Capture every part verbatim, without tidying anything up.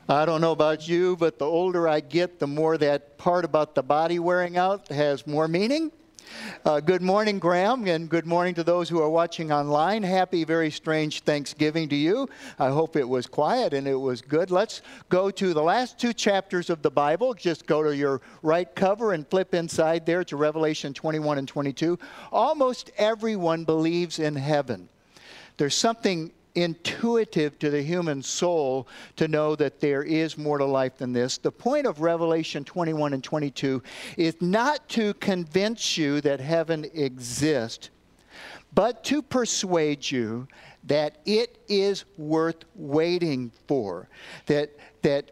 I don't know about you, but the older I get, the more that part about the body wearing out has more meaning. Uh, good morning, Graham, and good morning to those who are watching online. Happy, very strange Thanksgiving to you. I hope it was quiet and it was good. Let's go to the last two chapters of the Bible. Just go to your right cover and flip inside there to Revelation twenty-one and twenty-two. Almost everyone believes in heaven. There's something intuitive to the human soul to know that there is more to life than this. The point of Revelation twenty-one and twenty-two is not to convince you that heaven exists, but to persuade you that it is worth waiting for. That, that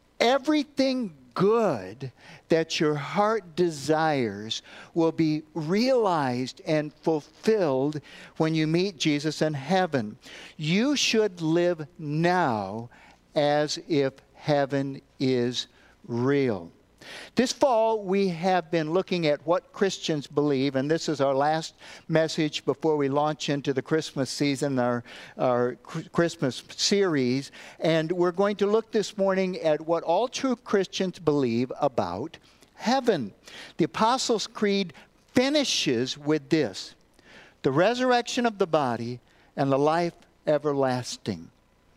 everything good that your heart desires will be realized and fulfilled when you meet Jesus in heaven. You should live now as if heaven is real. This fall, we have been looking at what Christians believe, and this is our last message before we launch into the Christmas season, our, our Christmas series. And we're going to look this morning at what all true Christians believe about heaven. The Apostles' Creed finishes with this: the resurrection of the body and the life everlasting.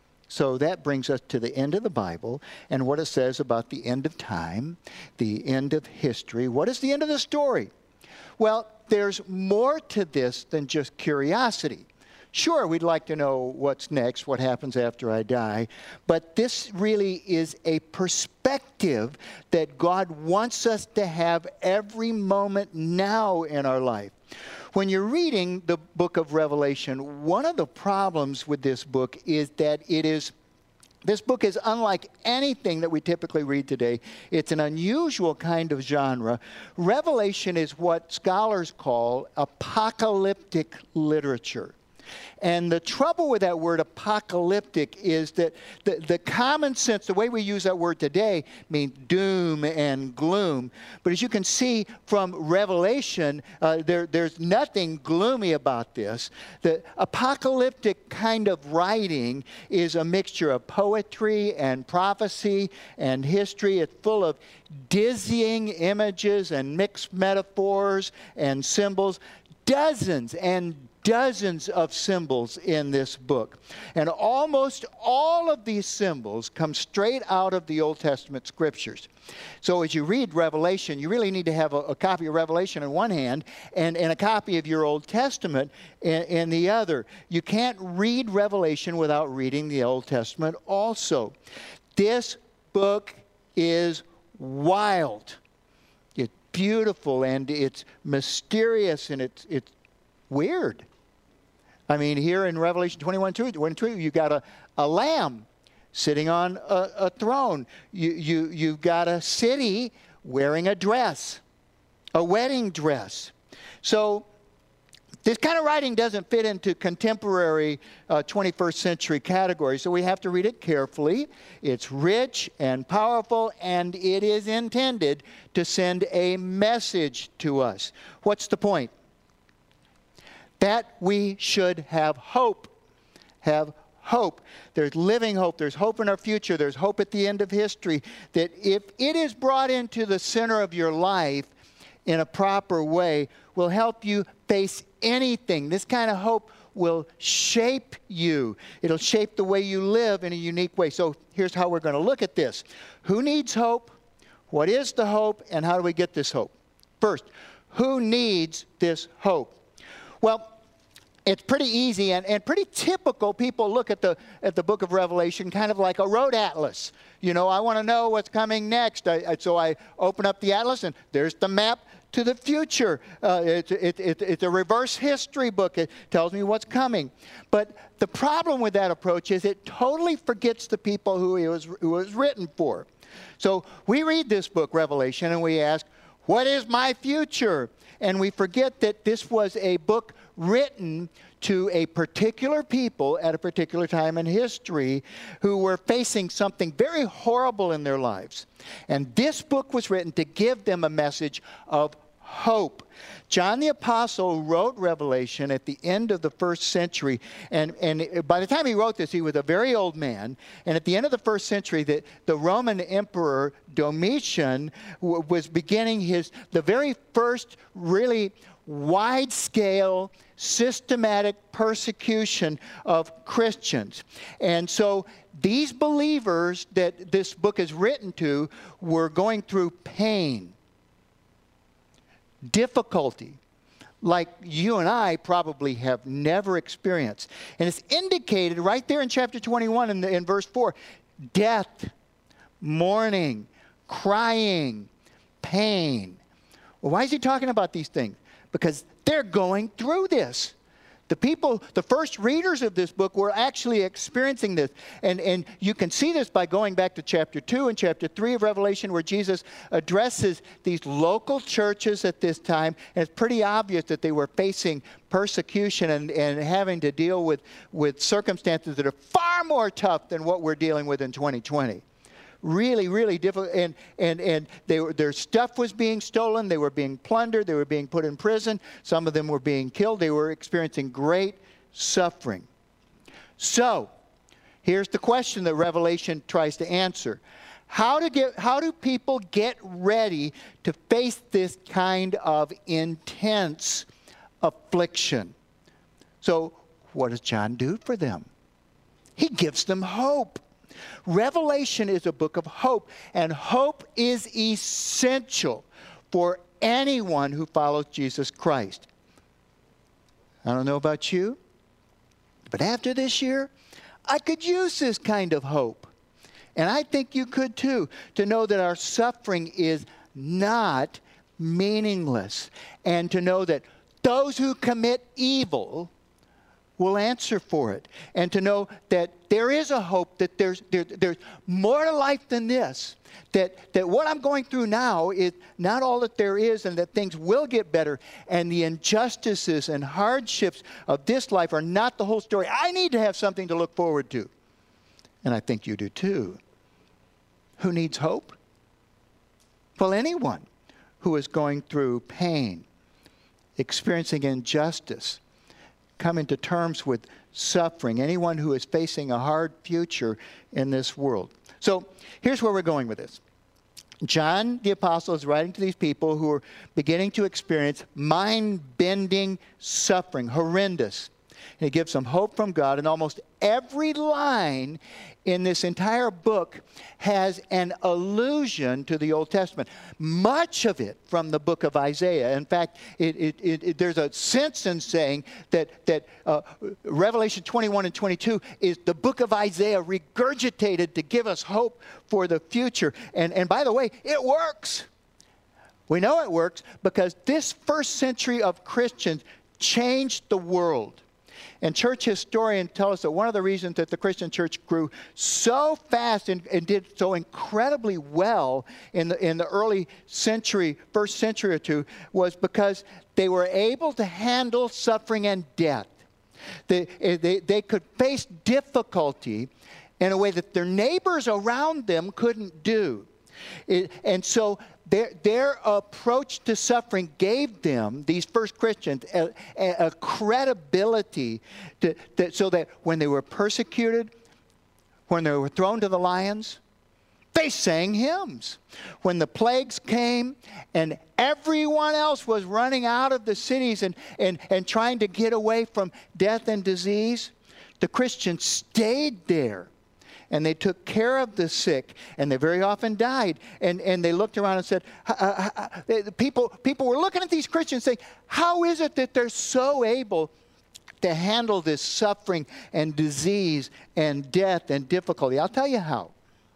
So that brings us to the end of the Bible and what it says about the end of time, the end of history. What is the end of the story? Well, there's more to this than just curiosity. Sure, we'd like to know what's next, what happens after I die, but this really is a perspective that God wants us to have every moment now in our life. When you're reading the book of Revelation, one of the problems with this book is that it is, this book is unlike anything that we typically read today. It's an unusual kind of genre. Revelation is what scholars call apocalyptic literature. And the trouble with that word apocalyptic is that the, the common sense, the way we use that word today, means doom and gloom. But as you can see from Revelation, uh, there, there's nothing gloomy about this. The apocalyptic kind of writing is a mixture of poetry and prophecy and history. It's full of dizzying images and mixed metaphors and symbols. Dozens and dozens of symbols in this book. And almost all of these symbols come straight out of the Old Testament scriptures. So as you read Revelation, you really need to have a, a copy of Revelation in one hand and, and a copy of your Old Testament in, in the other. You can't read Revelation without reading the Old Testament also. This book is wild. It's beautiful and it's mysterious and it's, it's weird. I mean, here in Revelation twenty-one, twenty-two, you've got a, a lamb sitting on a, a throne. You, you, you've got a city wearing a dress, a wedding dress. So this kind of writing doesn't fit into contemporary uh, twenty-first century categories, so we have to read it carefully. It's rich and powerful, and it is intended to send a message to us. What's the point? That we should have hope. Have hope. There's living hope. There's hope in our future. There's hope at the end of history. That if it is brought into the center of your life in a proper way, will help you face anything. This kind of hope will shape you. It'll shape the way you live in a unique way. So here's how we're going to look at this. Who needs hope? What is the hope? And how do we get this hope? First, who needs this hope? Well, it's pretty easy and, and pretty typical. People look at the, at the book of Revelation kind of like a road atlas. You know, I want to know what's coming next. I, I, so I open up the atlas and there's the map to the future. Uh, it, it, it, it's a reverse history book. It tells me what's coming. But the problem with that approach is it totally forgets the people who it was, who it was written for. So we read this book, Revelation, and we ask, what is my future? And we forget that this was a book written to a particular people at a particular time in history who were facing something very horrible in their lives. And this book was written to give them a message of hope. John the Apostle wrote Revelation at the end of the first century, and, and by the time he wrote this, he was a very old man, and at the end of the first century, the, the Roman Emperor Domitian w- was beginning his, the very first really wide-scale, systematic persecution of Christians. And so these believers that this book is written to were going through pain, difficulty, like you and I probably have never experienced. And it's indicated right there in chapter twenty-one in, the, in verse four. Death, mourning, crying, pain. Well, why is he talking about these things? Because they're going through this. The people, the first readers of this book were actually experiencing this. And, and you can see this by going back to chapter two and chapter three of Revelation, where Jesus addresses these local churches at this time. And it's pretty obvious that they were facing persecution and, and having to deal with, with circumstances that are far more tough than what we're dealing with in twenty twenty. Really, really difficult, and and and they were, their stuff was being stolen. They were being plundered. They were being put in prison. Some of them were being killed. They were experiencing great suffering. So, here's the question that Revelation tries to answer: How to get? How do people get ready to face this kind of intense affliction? So, what does John do for them? He gives them hope. Revelation is a book of hope, and hope is essential for anyone who follows Jesus Christ. I don't know about you, but after this year, I could use this kind of hope. And I think you could too, to know that our suffering is not meaningless, and to know that those who commit evil will answer for it, and to know that there is a hope, that there's there, there's more to life than this, that that what I'm going through now is not all that there is, and that things will get better, and the injustices and hardships of this life are not the whole story. I need to have something to look forward to, and I think you do too. Who needs hope? Well, anyone who is going through pain, experiencing injustice, coming to terms with suffering, anyone who is facing a hard future in this world. So here's where we're going with this. John the Apostle is writing to these people who are beginning to experience mind-bending suffering, horrendous. And he gives them hope from God, and almost every line in this entire book has an allusion to the Old Testament. Much of it from the book of Isaiah. In fact, it, it, it, it, there's a sense in saying that, that uh, Revelation twenty-one and twenty-two is the book of Isaiah regurgitated to give us hope for the future. And, and by the way, it works. We know it works because this first century of Christians changed the world. And church historians tell us that one of the reasons that the Christian church grew so fast and, and did so incredibly well in the, in the early century, first century or two, was because they were able to handle suffering and death. They, they, they could face difficulty in a way that their neighbors around them couldn't do. It, and so their, their approach to suffering gave them, these first Christians, a, a, a credibility to, to, so that when they were persecuted, when they were thrown to the lions, they sang hymns. When the plagues came and everyone else was running out of the cities and, and, and trying to get away from death and disease, the Christians stayed there. And they took care of the sick, and they very often died. And, and they looked around and said, uh, uh, uh, people, people were looking at these Christians saying, how is it that they're so able to handle this suffering and disease and death and difficulty? I'll tell you how.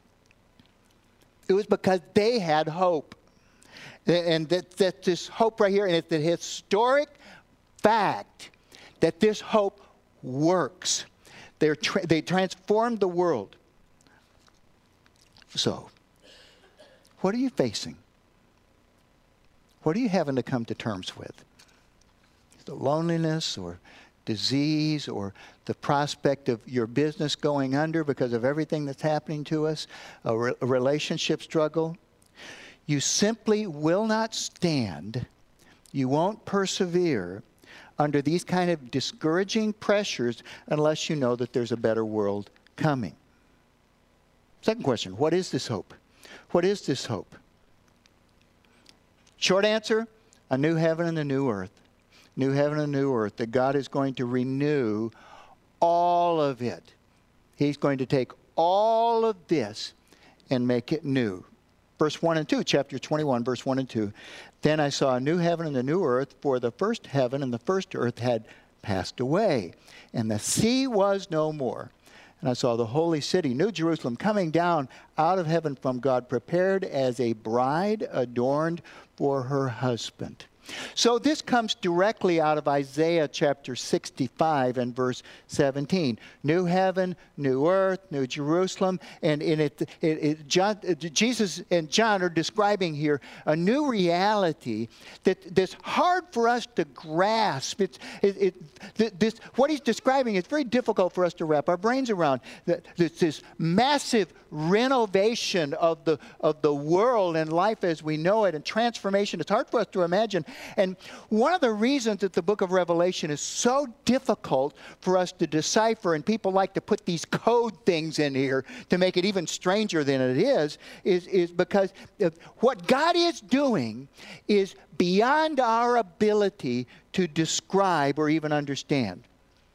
It was because they had hope. And that, that this hope right here, and it's the historic fact that this hope works. They're tra- they transformed the world. So, what are you facing? What are you having to come to terms with? The loneliness or disease or the prospect of your business going under because of everything that's happening to us, a, re- a relationship struggle. You simply will not stand You won't persevere under these kind of discouraging pressures unless you know that there's a better world coming. Second question, what is this hope? What is this hope? Short answer, a new heaven and a new earth. New heaven and a new earth, that God is going to renew all of it. He's going to take all of this and make it new. Verse one and two, chapter twenty-one, verse one and two. Then I saw a new heaven and a new earth, for the first heaven and the first earth had passed away, and the sea was no more. And I saw the holy city, New Jerusalem, coming down out of heaven from God, prepared as a bride adorned for her husband. So this comes directly out of Isaiah chapter sixty-five and verse seventeen. New heaven, new earth, new Jerusalem. And in it, it, it John, Jesus and John are describing here a new reality that, that's hard for us to grasp. It's, it, it, this, what he's describing is very difficult for us to wrap our brains around. This, this massive renovation of the, of the world and life as we know it, and transformation. It's hard for us to imagine. And one of the reasons that the book of Revelation is so difficult for us to decipher, and people like to put these code things in here to make it even stranger than it is, is, is because what God is doing is beyond our ability to describe or even understand.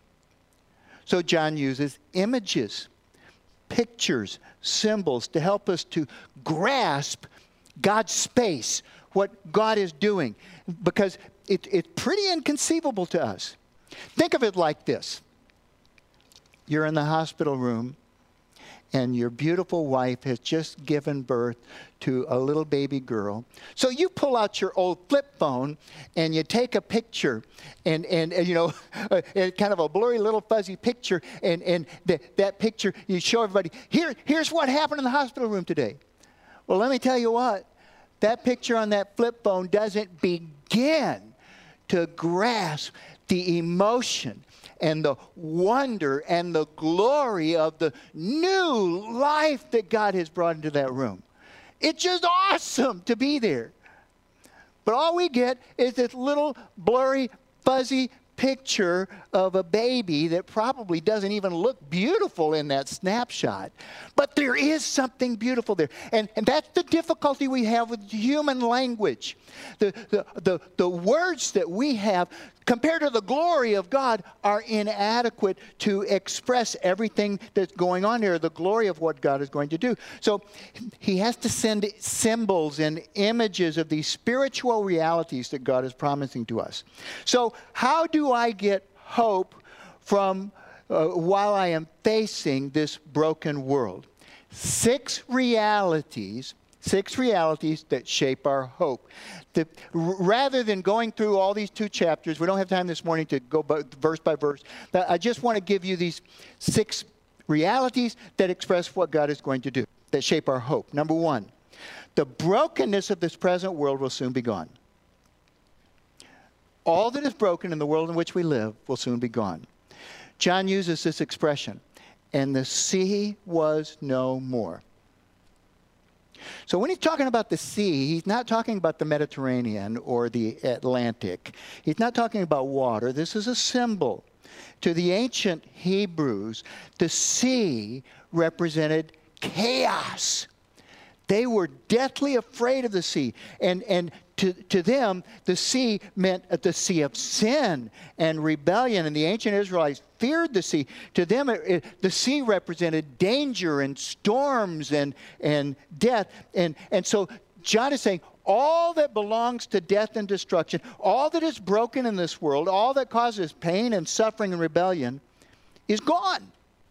So John uses images, pictures, symbols to help us to grasp God's space, what God is doing, because it, it's pretty inconceivable to us. Think of it like this. You're in the hospital room, and your beautiful wife has just given birth to a little baby girl. So you pull out your old flip phone, and you take a picture, and, and, and you know, kind of a blurry little fuzzy picture, and, and the, that picture, you show everybody, Here, here's what happened in the hospital room today. Well, let me tell you what. That picture on that flip phone doesn't begin to grasp the emotion and the wonder and the glory of the new life that God has brought into that room. It's just awesome to be there. But all we get is this little blurry, fuzzy picture of a baby that probably doesn't even look beautiful in that snapshot. But there is something beautiful there. And, and that's the difficulty we have with human language. The, the, the, the words that we have compared to the glory of God are inadequate to express everything that's going on here, the glory of what God is going to do. So he has to send symbols and images of these spiritual realities that God is promising to us. So how do I get hope from uh, while I am facing this broken world? Six realities Six realities that shape our hope. The, rather than going through all these two chapters, we don't have time this morning to go by, verse by verse, but I just want to give you these six realities that express what God is going to do, that shape our hope. Number one, the brokenness of this present world will soon be gone. All that is broken in the world in which we live will soon be gone. John uses this expression, and the sea was no more. So when he's talking about the sea, he's not talking about the Mediterranean or the Atlantic. He's not talking about water. This is a symbol. To the ancient Hebrews, the sea represented chaos. They were deathly afraid of the sea. And, and to, to them, the sea meant the sea of sin and rebellion. And the ancient Israelites feared the sea. To them, it, it, the sea represented danger and storms and, and death. And, and so John is saying, all that belongs to death and destruction, all that is broken in this world, all that causes pain and suffering and rebellion is gone.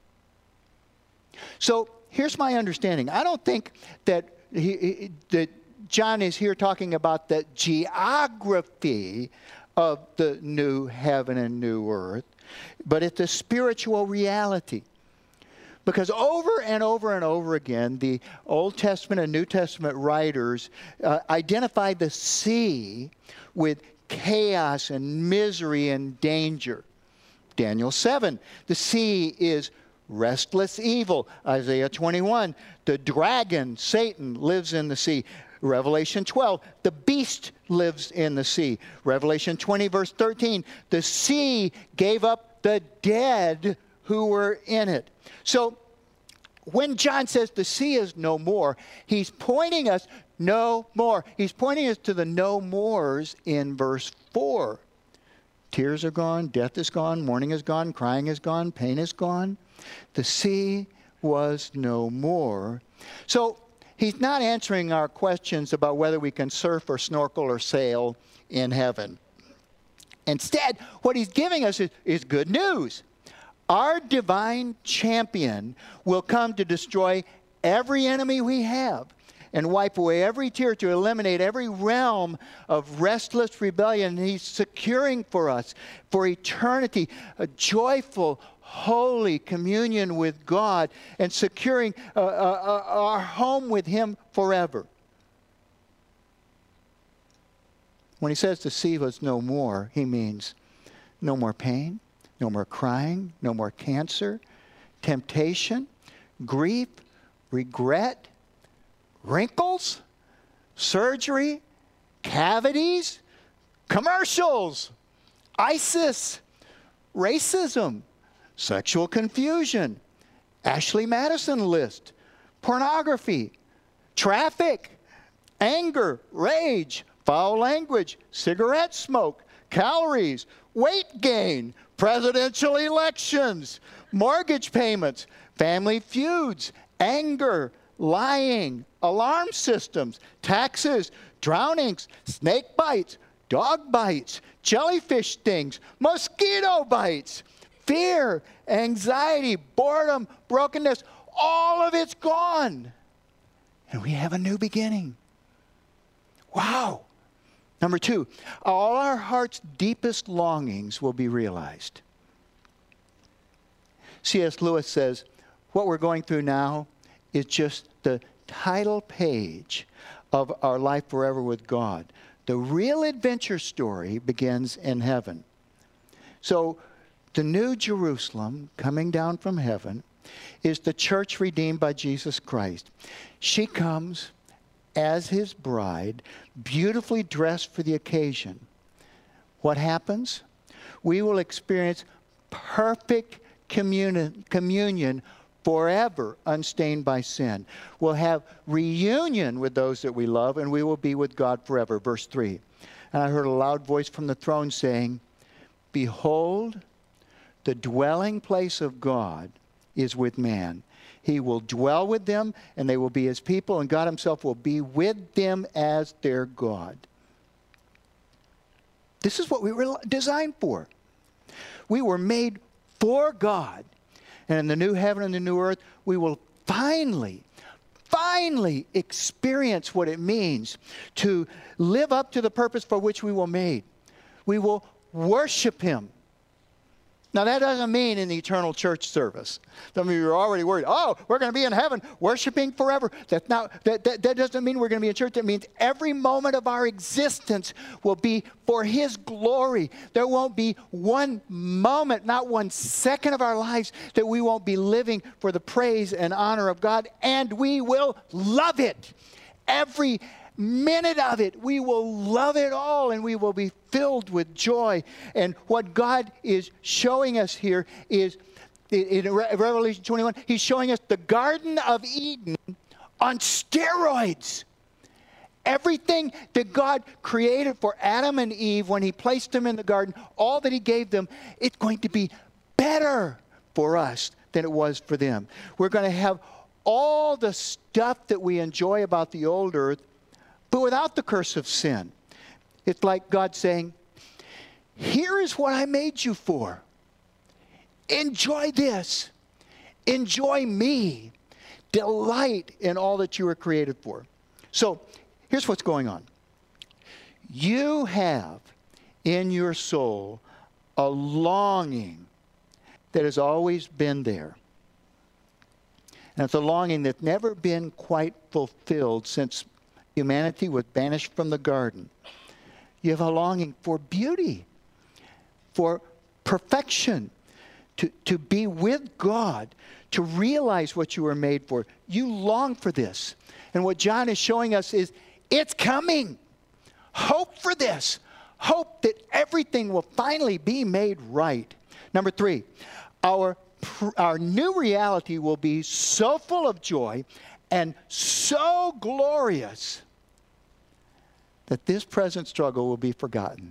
So here's my understanding. I don't think that, he, that John is here talking about the geography of the new heaven and new earth, but it's a spiritual reality. Because over and over and over again, the Old Testament and New Testament writers uh, identified the sea with chaos and misery and danger. Daniel seven, the sea is restless evil. Isaiah twenty-one, the dragon, Satan, lives in the sea. Revelation twelve, the beast lives in the sea. Revelation twenty, verse thirteen, the sea gave up the dead who were in it. So when John says the sea is no more, he's pointing us no more. He's pointing us to the no mores in verse four. Tears are gone, death is gone, mourning is gone, crying is gone, pain is gone. The sea was no more. So he's not answering our questions about whether we can surf or snorkel or sail in heaven. Instead, what he's giving us is, is good news. Our divine champion will come to destroy every enemy we have and wipe away every tear, to eliminate every realm of restless rebellion. And he's securing for us, for eternity, a joyful, holy communion with God, and securing uh, uh, uh, our home with him forever. When he says the sea was no more, he means no more pain, no more crying, no more cancer, temptation, grief, regret, wrinkles, surgery, cavities, commercials, ISIS, racism, sexual confusion, Ashley Madison list, pornography, traffic, anger, rage, foul language, cigarette smoke, calories, weight gain, presidential elections, mortgage payments, family feuds, anger, lying, alarm systems, taxes, drownings, snake bites, dog bites, jellyfish stings, mosquito bites, fear, anxiety, boredom, brokenness, all of it's gone. And we have a new beginning. Wow. Number two, all our heart's deepest longings will be realized. C S Lewis says, what we're going through now is just the title page of our life forever with God. The real adventure story begins in heaven. So the new Jerusalem coming down from heaven is the church redeemed by Jesus Christ. She comes as his bride, beautifully dressed for the occasion. What happens? We will experience perfect communion, communion forever, unstained by sin. We'll have reunion with those that we love, and we will be with God forever. Verse three. And I heard a loud voice from the throne saying, behold, the dwelling place of God is with man. He will dwell with them, and they will be his people, and God himself will be with them as their God. This is what we were designed for. We were made for God. And in the new heaven and the new earth, we will finally, finally experience what it means to live up to the purpose for which we were made. We will worship him. Now, that doesn't mean in the eternal church service. Some of you are already worried, oh, we're going to be in heaven worshiping forever. That's not, that, that, that doesn't mean we're going to be in church. That means every moment of our existence will be for his glory. There won't be one moment, not one second of our lives that we won't be living for the praise and honor of God, and we will love it. Every minute of it, we will love it all, and we will be filled with joy. And what God is showing us here is, in Revelation twenty-one, he's showing us the Garden of Eden on steroids. Everything that God created for Adam and Eve when he placed them in the garden, all that he gave them, it's going to be better for us than it was for them. We're going to have all the stuff that we enjoy about the old earth, but without the curse of sin. It's like God saying, here is what I made you for. Enjoy this. Enjoy me. Delight in all that you were created for. So, here's what's going on. You have in your soul a longing that has always been there. And it's a longing that's never been quite fulfilled since humanity was banished from the garden. You have a longing for beauty, for perfection, to, to be with God, to realize what you were made for. You long for this. And what John is showing us is It's coming. Hope for this. Hope that everything will finally be made right. Number three, our, our new reality will be so full of joy and so glorious that this present struggle will be forgotten.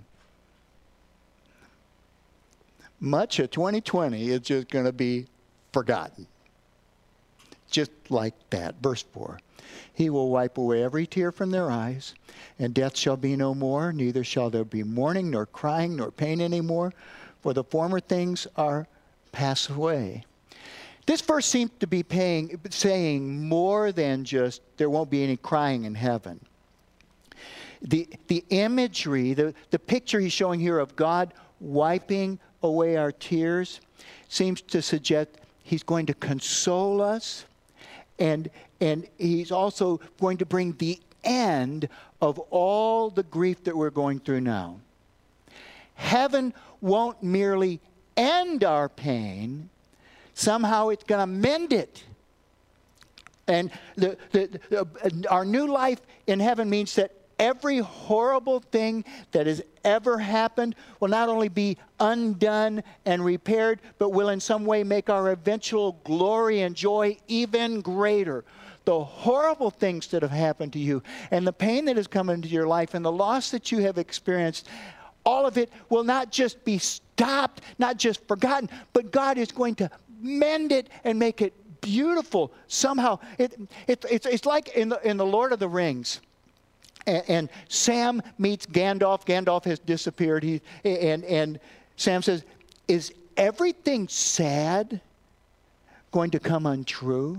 Much of twenty twenty is just going to be forgotten. Just like that. Verse four. He will wipe away every tear from their eyes, and death shall be no more, neither shall there be mourning, nor crying, nor pain anymore, for the former things are passed away. This verse seems to be paying, saying more than just there won't be any crying in heaven. The, the imagery, the, the picture he's showing here of God wiping away our tears seems to suggest he's going to console us, and, and he's also going to bring the end of all the grief that we're going through now. Heaven won't merely end our pain, somehow it's going to mend it. And the, the, the, our new life in heaven means that every horrible thing that has ever happened will not only be undone and repaired, but will in some way make our eventual glory and joy even greater. The horrible things that have happened to you and the pain that has come into your life and the loss that you have experienced, all of it will not just be stopped, not just forgotten, but God is going to mend it and make it beautiful somehow. It, it, it's, it's like in the, in the Lord of the Rings. And, and Sam meets Gandalf. Gandalf has disappeared. He, and, and Sam says, is everything sad going to come untrue?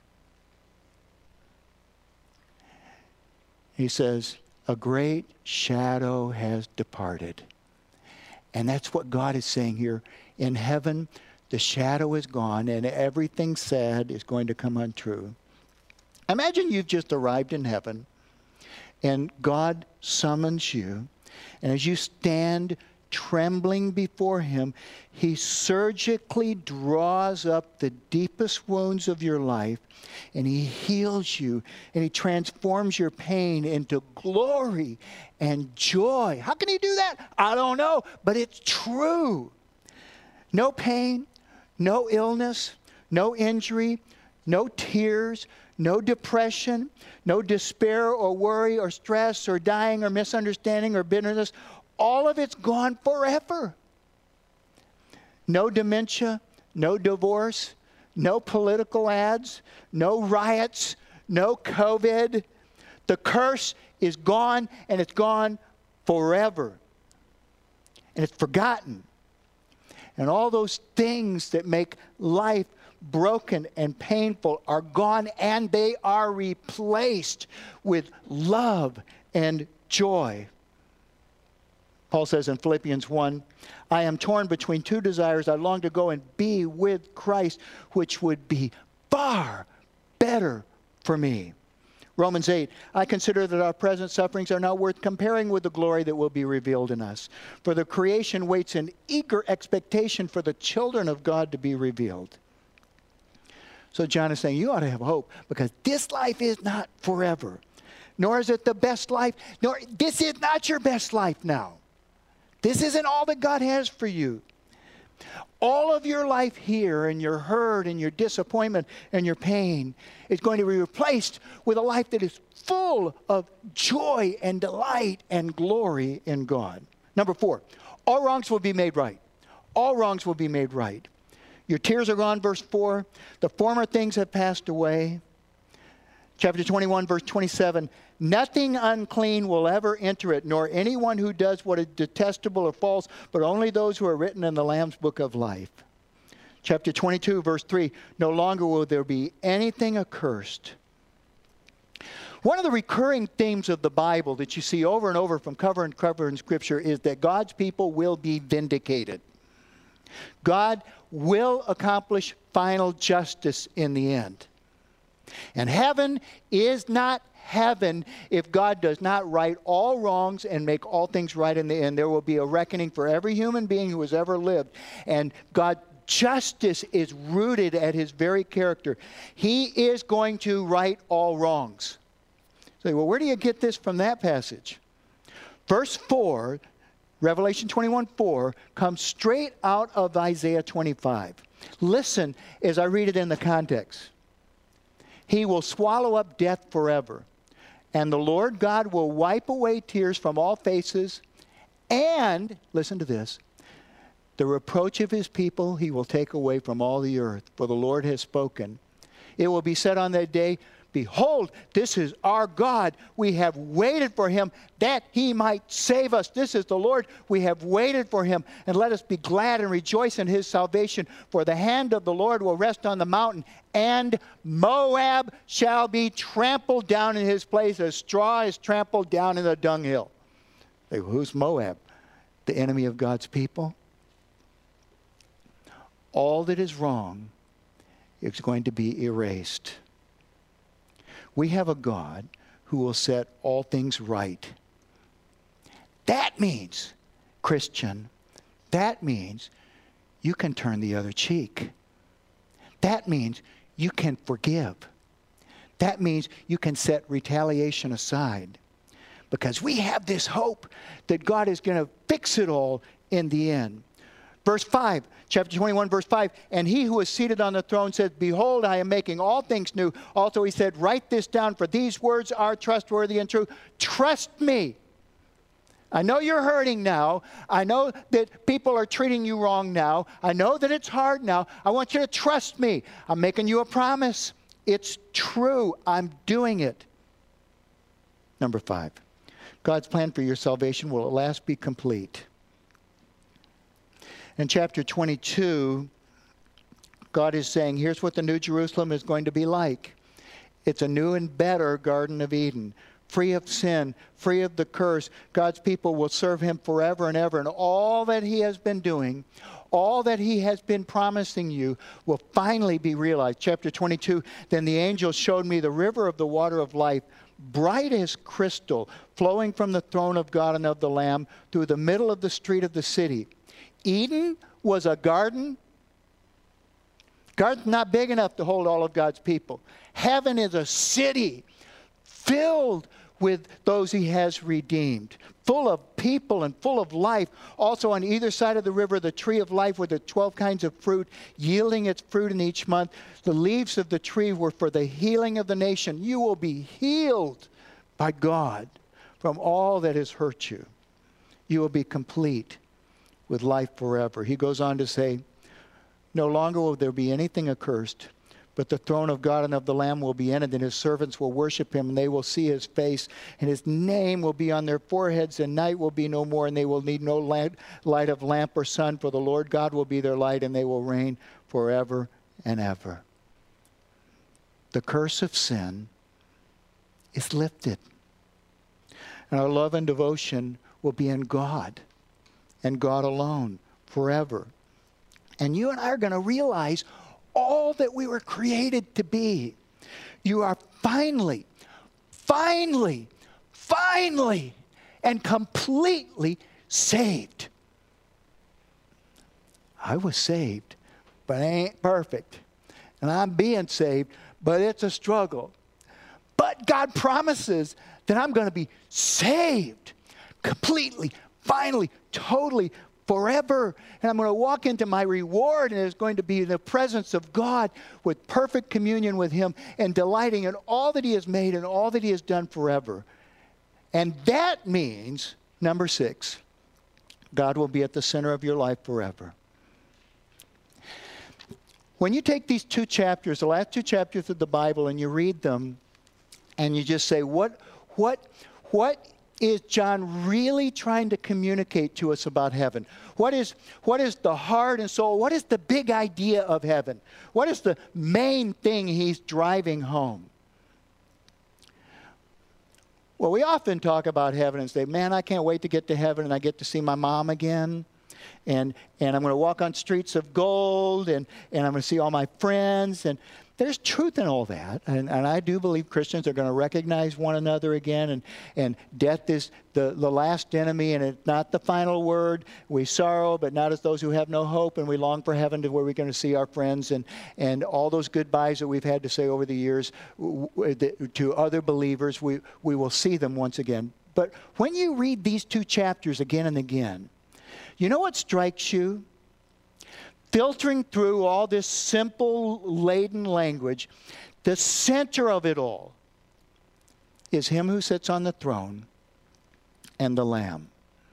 He says, a great shadow has departed. And that's what God is saying here. In heaven, the shadow is gone and everything sad is going to come untrue. Imagine you've just arrived in heaven and God summons you. And as you stand trembling before him, he surgically draws up the deepest wounds of your life and he heals you and he transforms your pain into glory and joy. How can he do that? I don't know, but it's true. No pain, no illness, no injury, no tears, no depression, no despair or worry or stress or dying or misunderstanding or bitterness. All of it's gone forever. No dementia, no divorce, no political ads, no riots, no COVID. The curse is gone and it's gone forever. And it's forgotten. And all those things that make life broken and painful are gone, and they are replaced with love and joy. Paul says in Philippians one, I am torn between two desires. I long to go and be with Christ, which would be far better for me. Romans eight, I consider that our present sufferings are not worth comparing with the glory that will be revealed in us. For the creation waits in eager expectation for the children of God to be revealed. So John is saying you ought to have hope because this life is not forever. Nor is it the best life. Nor this is not your best life now. This isn't all that God has for you. All of your life here and your hurt and your disappointment and your pain is going to be replaced with a life that is full of joy and delight and glory in God. Number four, all wrongs will be made right. All wrongs will be made right. Your tears are gone, verse four. The former things have passed away. Chapter twenty-one, verse twenty-seven. Nothing unclean will ever enter it, nor anyone who does what is detestable or false, but only those who are written in the Lamb's book of life. Chapter twenty-two, verse three. No longer will there be anything accursed. One of the recurring themes of the Bible that you see over and over from cover and cover in Scripture is that God's people will be vindicated. God will accomplish final justice in the end. And heaven is not heaven if God does not right all wrongs and make all things right in the end. There will be a reckoning for every human being who has ever lived. And God's justice is rooted at his very character. He is going to right all wrongs. Say, well, where do you get this from that passage? Verse four, Revelation twenty-one four, comes straight out of Isaiah twenty-five. Listen as I read it in the context. He will swallow up death forever, and the Lord God will wipe away tears from all faces, and, listen to this, the reproach of his people he will take away from all the earth, for the Lord has spoken. It will be said on that day, behold, this is our God. We have waited for him that he might save us. This is the Lord. We have waited for him. And let us be glad and rejoice in his salvation. For the hand of the Lord will rest on the mountain, and Moab shall be trampled down in his place as straw is trampled down in the dunghill. Hey, who's Moab? The enemy of God's people? All that is wrong is going to be erased. We have a God who will set all things right. That means, Christian, that means you can turn the other cheek. That means you can forgive. That means you can set retaliation aside. Because we have this hope that God is going to fix it all in the end. Verse five, chapter twenty-one, verse five, and he who is seated on the throne said, behold, I am making all things new. Also he said, write this down, for these words are trustworthy and true. Trust me. I know you're hurting now. I know that people are treating you wrong now. I know that it's hard now. I want you to trust me. I'm making you a promise. It's true. I'm doing it. Number five, God's plan for your salvation will at last be complete. In chapter twenty-two, God is saying, here's what the New Jerusalem is going to be like. It's a new and better Garden of Eden, free of sin, free of the curse. God's people will serve him forever and ever. And all that he has been doing, all that he has been promising you will finally be realized. Chapter twenty-two, then the angel showed me the river of the water of life, bright as crystal, flowing from the throne of God and of the Lamb through the middle of the street of the city. Eden was a garden. Garden's not big enough to hold all of God's people. Heaven is a city filled with those he has redeemed, full of people and full of life. Also on either side of the river, the tree of life with the twelve kinds of fruit, yielding its fruit in each month. The leaves of the tree were for the healing of the nation. You will be healed by God from all that has hurt you. You will be complete with life forever. He goes on to say, no longer will there be anything accursed, but the throne of God and of the Lamb will be in it, and his servants will worship him, and they will see his face, and his name will be on their foreheads, and night will be no more, and they will need no light, light of lamp or sun, for the Lord God will be their light, and they will reign forever and ever. The curse of sin is lifted, and our love and devotion will be in God and God alone forever. And you and I are going to realize all that we were created to be. You are finally, finally, finally, and completely saved. I was saved, but I ain't perfect. And I'm being saved, but it's a struggle. But God promises that I'm going to be saved completely, finally, totally, forever. And I'm going to walk into my reward, and it's going to be in the presence of God with perfect communion with him and delighting in all that he has made and all that he has done forever. And that means, number six, God will be at the center of your life forever. When you take these two chapters, the last two chapters of the Bible, and you read them, and you just say, what, what, what is John really trying to communicate to us about heaven? What is, what is the heart and soul? What is the big idea of heaven? What is the main thing he's driving home? Well, we often talk about heaven and say, man, I can't wait to get to heaven and I get to see my mom again. And, and I'm going to walk on streets of gold, and, and I'm going to see all my friends. And there's truth in all that. And, and I do believe Christians are going to recognize one another again. And, and death is the, the last enemy, and it's not the final word. We sorrow, but not as those who have no hope. And we long for heaven, to where we're going to see our friends. And, and all those goodbyes that we've had to say over the years to other believers, we, we will see them once again. But when you read these two chapters again and again, you know what strikes you? Filtering through all this simple, laden language, the center of it all is Him who sits on the throne and the Lamb.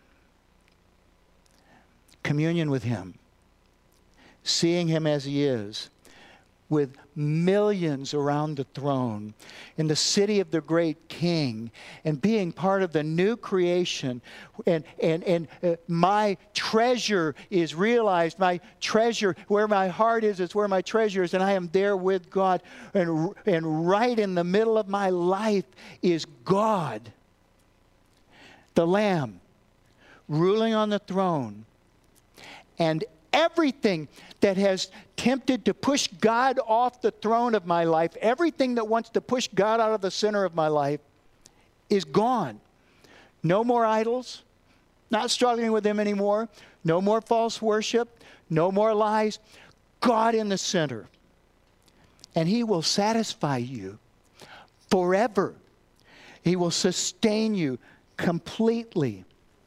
Communion with Him. Seeing Him as He is, with millions around the throne, in the city of the great King, and being part of the new creation. And, and, and uh, my treasure is realized. My treasure, where my heart is, is where my treasure is, and I am there with God. And, and right in the middle of my life is God, the Lamb, ruling on the throne. And everything that has tempted to push God off the throne of my life, everything that wants to push God out of the center of my life, is gone. No more idols, not struggling with them anymore. No more false worship, no more lies. God in the center. And He will satisfy you forever. He will sustain you completely.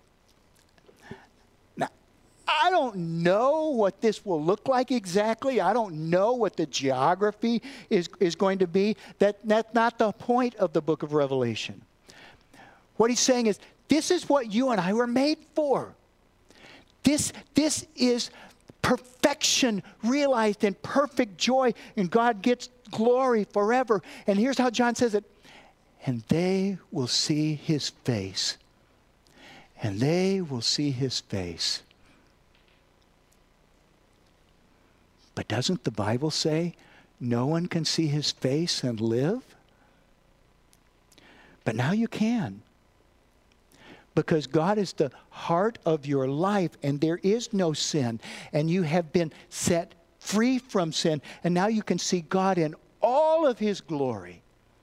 I don't know what this will look like exactly. I don't know what the geography is, is going to be. That, that's not the point of the book of Revelation. What he's saying is, this is what you and I were made for. This, this is perfection realized in perfect joy, and God gets glory forever. And here's how John says it. And they will see His face. And they will see His face. But doesn't the Bible say no one can see His face and live? But now you can. Because God is the heart of your life, and there is no sin. And you have been set free from sin. And now you can see God in all of His glory.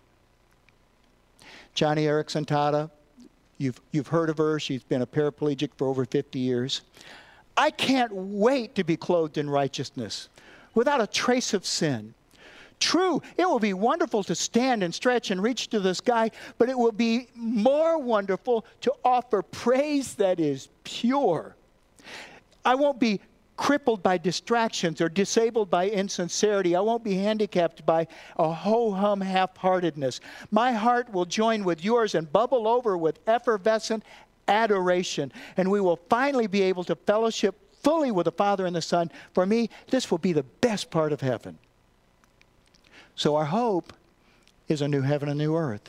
Johnny Erickson Tada, you've, you've heard of her. She's been a paraplegic for over fifty years. I can't wait to be clothed in righteousness, without a trace of sin. True, it will be wonderful to stand and stretch and reach to the sky, but it will be more wonderful to offer praise that is pure. I won't be crippled by distractions or disabled by insincerity. I won't be handicapped by a ho-hum half-heartedness. My heart will join with yours and bubble over with effervescent adoration, and we will finally be able to fellowship fully with the Father and the Son. For me, this will be the best part of heaven. So our hope is a new heaven and new earth.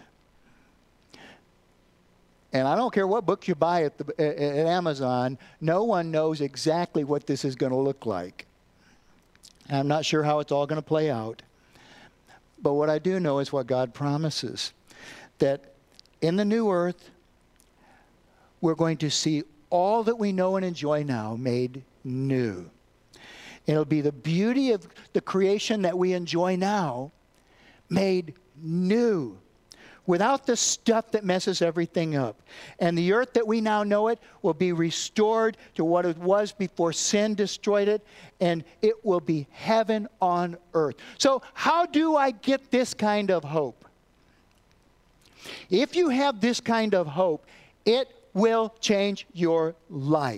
And I don't care what book you buy at, the, at, at Amazon, no one knows exactly what this is going to look like. I'm not sure how it's all going to play out. But what I do know is what God promises. That in the new earth, we're going to see all that we know and enjoy now made new. It'll be the beauty of the creation that we enjoy now made new, without the stuff that messes everything up. And the earth that we now know it will be restored to what it was before sin destroyed it, and it will be heaven on earth. So how do I get this kind of hope? If you have this kind of hope, it will change your life.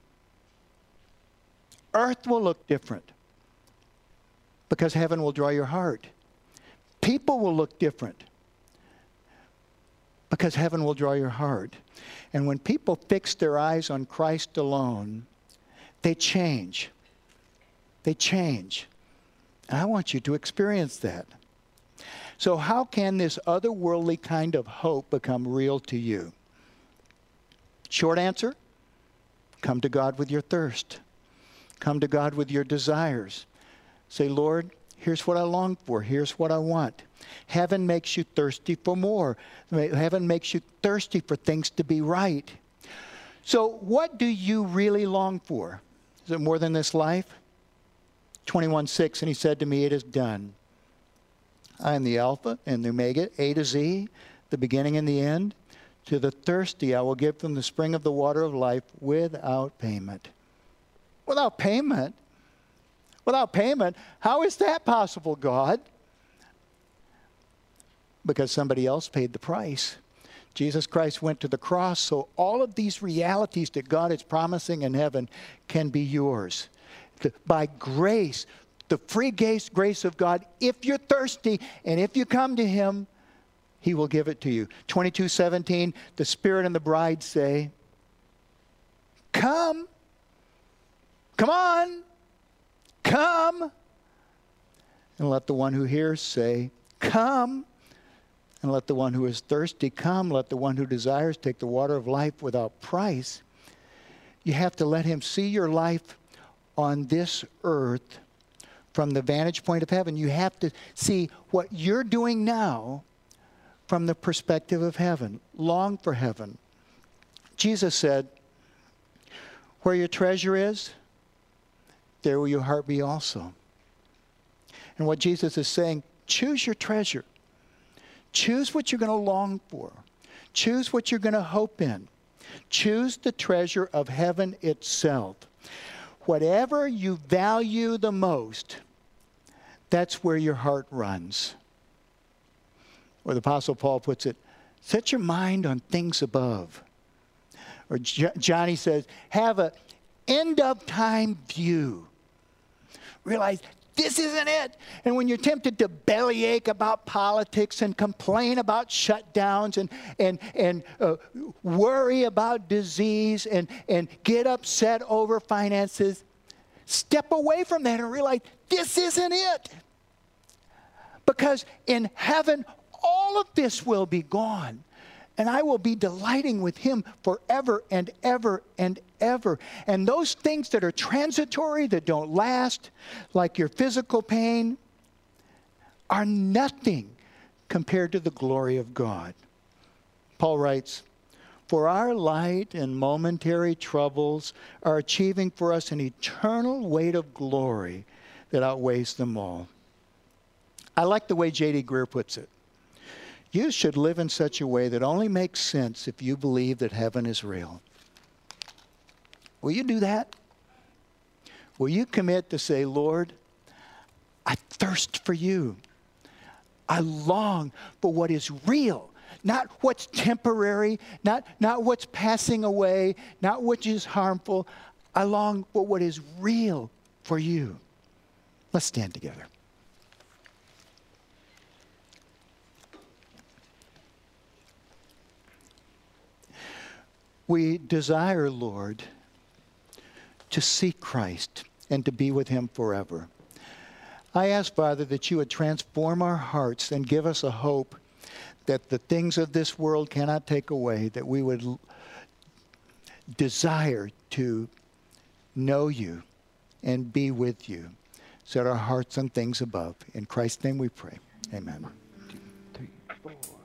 Earth will look different because heaven will draw your heart. People will look different because heaven will draw your heart. And when people fix their eyes on Christ alone, they change. They change. And I want you to experience that. So how can this otherworldly kind of hope become real to you? Short answer, come to God with your thirst. Come to God with your desires. Say, Lord, here's what I long for. Here's what I want. Heaven makes you thirsty for more. Heaven makes you thirsty for things to be right. So what do you really long for? Is it more than this life? twenty-one six, and he said to me, it is done. I am the Alpha and the Omega, A to Z, the beginning and the end. To the thirsty I will give from the spring of the water of life without payment. Without payment? Without payment? How is that possible, God? Because somebody else paid the price. Jesus Christ went to the cross, so all of these realities that God is promising in heaven can be yours. The, by grace, the free grace, grace of God, if you're thirsty and if you come to him, he will give it to you. twenty-two seventeen, the Spirit and the bride say, come, come on, come. And let the one who hears say, come. And let the one who is thirsty come. Let the one who desires take the water of life without price. You have to let him see your life on this earth from the vantage point of heaven. You have to see what you're doing now from the perspective of heaven. Long for heaven. Jesus said, where your treasure is, there will your heart be also. And what Jesus is saying, choose your treasure. Choose what you're going to long for. Choose what you're going to hope in. Choose the treasure of heaven itself. Whatever you value the most, that's where your heart runs. Or the Apostle Paul puts it, set your mind on things above. Or J- Johnny says, have an end of time view. Realize this isn't it. And when you're tempted to bellyache about politics and complain about shutdowns and, and, and uh, worry about disease and, and get upset over finances, step away from that and realize this isn't it. Because in heaven, all of this will be gone. And I will be delighting with him forever and ever and ever. And those things that are transitory, that don't last, like your physical pain, are nothing compared to the glory of God. Paul writes, for our light and momentary troubles are achieving for us an eternal weight of glory that outweighs them all. I like the way J D Greear puts it. You should live in such a way that only makes sense if you believe that heaven is real. Will you do that? Will you commit to say, Lord, I thirst for you. I long for what is real, not what's temporary, not, not what's passing away, not what is harmful. I long for what is real for you. Let's stand together. We desire, Lord, to see Christ and to be with him forever. I ask, Father, that you would transform our hearts and give us a hope that the things of this world cannot take away, that we would l- desire to know you and be with you. Set our hearts on things above. In Christ's name we pray. Amen. One, two, three, four.